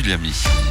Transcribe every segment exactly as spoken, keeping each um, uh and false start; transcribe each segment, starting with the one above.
Williamy.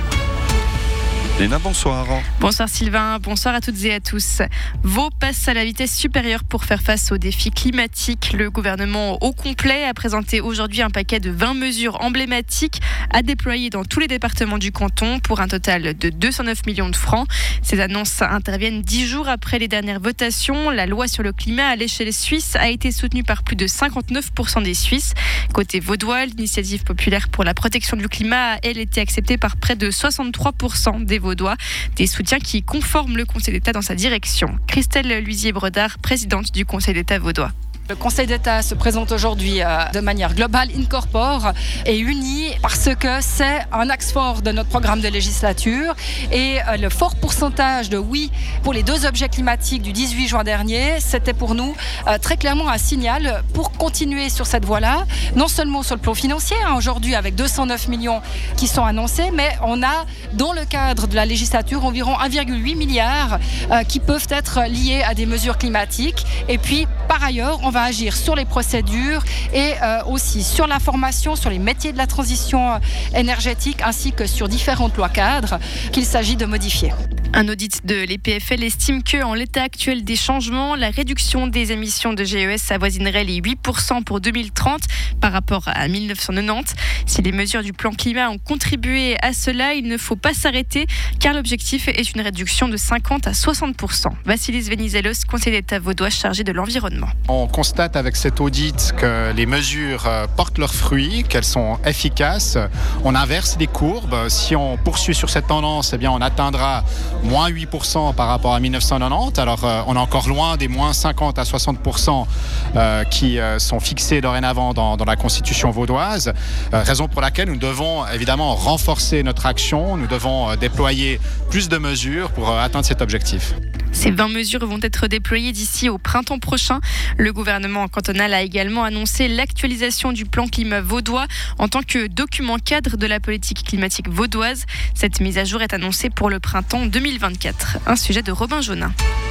Léna, bonsoir. Bonsoir Sylvain, bonsoir à toutes et à tous. Vaud passe à la vitesse supérieure pour faire face aux défis climatiques. Le gouvernement au complet a présenté aujourd'hui un paquet de vingt mesures emblématiques à déployer dans tous les départements du canton pour un total de deux cent neuf millions de francs. Ces annonces interviennent dix jours après les dernières votations. La loi sur le climat à l'échelle suisse a été soutenue par plus de cinquante-neuf pour cent des Suisses. Côté vaudois, l'initiative populaire pour la protection du climat a, elle, été acceptée par près de soixante-trois pour cent des vaudois. Des soutiens qui conforment le Conseil d'État dans sa direction. Christelle Luisier-Bredard, présidente du Conseil d'État vaudois. Le Conseil d'État se présente aujourd'hui de manière globale, incorpore et unie parce que c'est un axe fort de notre programme de législature et le fort pourcentage de oui pour les deux objets climatiques du dix-huit juin dernier, c'était pour nous très clairement un signal pour continuer sur cette voie-là, non seulement sur le plan financier, hein, aujourd'hui avec deux cent neuf millions qui sont annoncés, mais on a dans le cadre de la législature environ un virgule huit milliard euh, qui peuvent être liés à des mesures climatiques et puis par ailleurs on va agir sur les procédures et euh, aussi sur la formation, sur les métiers de la transition énergétique ainsi que sur différentes lois cadres qu'il s'agit de modifier. Un audit de l'E P F L estime qu'en l'état actuel des changements, la réduction des émissions de G E S avoisinerait les huit pour cent pour deux mille trente par rapport à mille neuf cent quatre-vingt-dix. Si les mesures du plan climat ont contribué à cela, il ne faut pas s'arrêter car l'objectif est une réduction de cinquante à soixante pour cent. Vassilis Venizelos, conseiller d'État vaudois chargé de l'environnement. On constate avec cet audit que les mesures portent leurs fruits, qu'elles sont efficaces. On inverse les courbes. Si on poursuit sur cette tendance, eh bien on atteindra moins huit pour cent par rapport à mille neuf cent quatre-vingt-dix. Alors euh, on est encore loin des moins cinquante à soixante pour cent euh, qui euh, sont fixés dorénavant dans, dans la Constitution vaudoise. Euh, raison pour laquelle nous devons évidemment renforcer notre action. Nous devons euh, déployer plus de mesures pour euh, atteindre cet objectif. Ces vingt mesures vont être déployées d'ici au printemps prochain. Le gouvernement cantonal a également annoncé l'actualisation du plan climat vaudois en tant que document cadre de la politique climatique vaudoise. Cette mise à jour est annoncée pour le printemps deux mille vingt-quatre. Un sujet de Robin Jaunin.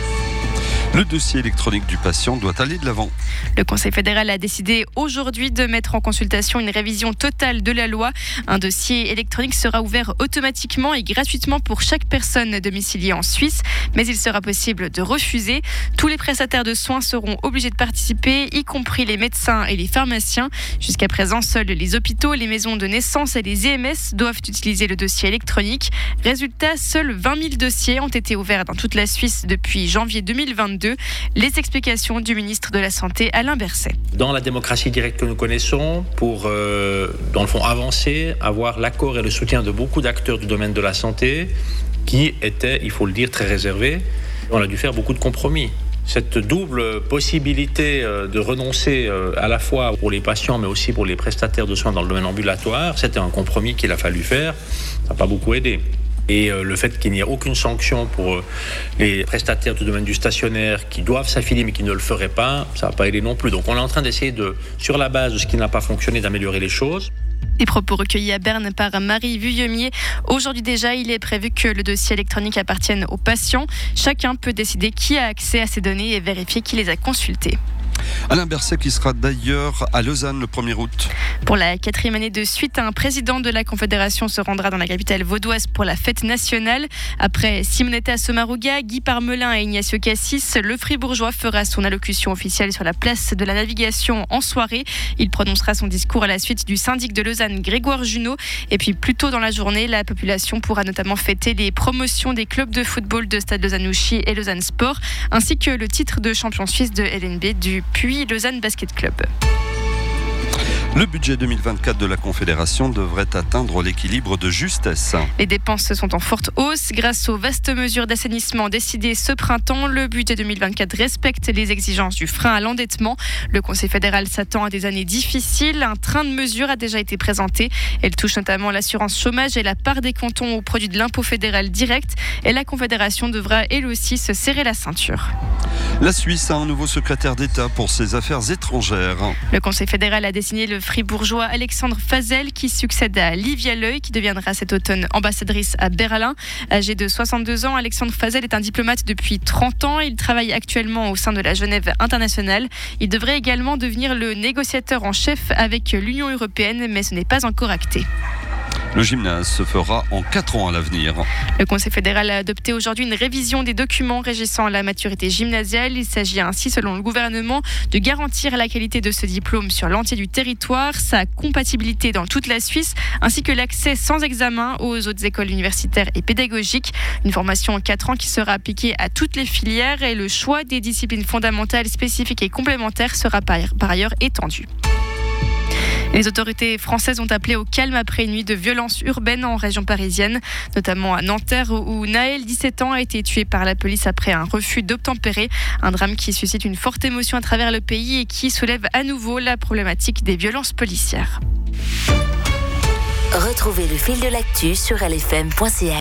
Le dossier électronique du patient doit aller de l'avant. Le Conseil fédéral a décidé aujourd'hui de mettre en consultation une révision totale de la loi. Un dossier électronique sera ouvert automatiquement et gratuitement pour chaque personne domiciliée en Suisse, mais il sera possible de refuser. Tous les prestataires de soins seront obligés de participer, y compris les médecins et les pharmaciens. Jusqu'à présent, seuls les hôpitaux, les maisons de naissance et les E M S doivent utiliser le dossier électronique. Résultat, seuls vingt mille dossiers ont été ouverts dans toute la Suisse depuis janvier deux mille vingt-deux. Les explications du ministre de la Santé, Alain Berset. Dans la démocratie directe que nous connaissons, pour, euh, dans le fond, avancer, avoir l'accord et le soutien de beaucoup d'acteurs du domaine de la santé qui étaient, il faut le dire, très réservés, on a dû faire beaucoup de compromis. Cette double possibilité de renoncer à la fois pour les patients mais aussi pour les prestataires de soins dans le domaine ambulatoire, c'était un compromis qu'il a fallu faire, ça n'a pas beaucoup aidé. Et le fait qu'il n'y ait aucune sanction pour les prestataires du domaine du stationnaire qui doivent s'affilier mais qui ne le feraient pas, ça n'a pas aidé non plus. Donc on est en train d'essayer, de, sur la base de ce qui n'a pas fonctionné, d'améliorer les choses. Des propos recueillis à Berne par Marie Vuillemier. Aujourd'hui déjà, il est prévu que le dossier électronique appartienne aux patients. Chacun peut décider qui a accès à ces données et vérifier qui les a consultées. Alain Berset qui sera d'ailleurs à Lausanne le premier août. Pour la quatrième année de suite, un président de la Confédération se rendra dans la capitale vaudoise pour la fête nationale. Après Simonetta Sommaruga, Guy Parmelin et Ignacio Cassis, le Fribourgeois fera son allocution officielle sur la place de la navigation en soirée. Il prononcera son discours à la suite du syndic de Lausanne, Grégoire Junot. Et puis plus tôt dans la journée, la population pourra notamment fêter les promotions des clubs de football de Stade Lausanne-Ouchy et Lausanne Sport, ainsi que le titre de champion suisse de L N B du Puy Lausanne Basket Club. Le budget deux mille vingt-quatre de la Confédération devrait atteindre l'équilibre de justesse. Les dépenses sont en forte hausse. Grâce aux vastes mesures d'assainissement décidées ce printemps, le budget deux mille vingt-quatre respecte les exigences du frein à l'endettement. Le Conseil fédéral s'attend à des années difficiles. Un train de mesures a déjà été présenté. Elle touche notamment l'assurance chômage et la part des cantons au produit de l'impôt fédéral direct. Et la Confédération devra elle aussi se serrer la ceinture. La Suisse a un nouveau secrétaire d'État pour ses affaires étrangères. Le Conseil fédéral a désigné le fribourgeois Alexandre Fazel qui succède à Livia Leuil qui deviendra cet automne ambassadrice à Berlin. Âgé de soixante-deux ans, Alexandre Fazel est un diplomate depuis trente ans. Il travaille actuellement au sein de la Genève internationale. Il devrait également devenir le négociateur en chef avec l'Union européenne, mais ce n'est pas encore acté. Le gymnase se fera en quatre ans à l'avenir. Le Conseil fédéral a adopté aujourd'hui une révision des documents régissant la maturité gymnasiale. Il s'agit ainsi, selon le gouvernement, de garantir la qualité de ce diplôme sur l'entier du territoire, sa compatibilité dans toute la Suisse, ainsi que l'accès sans examen aux autres écoles universitaires et pédagogiques. Une formation en quatre ans qui sera appliquée à toutes les filières et le choix des disciplines fondamentales, spécifiques et complémentaires sera par ailleurs étendu. Les autorités françaises ont appelé au calme après une nuit de violence urbaine en région parisienne, notamment à Nanterre où Naël, dix-sept ans, a été tué par la police après un refus d'obtempérer. Un drame qui suscite une forte émotion à travers le pays et qui soulève à nouveau la problématique des violences policières. Retrouvez le fil de l'actu sur L F M point C H.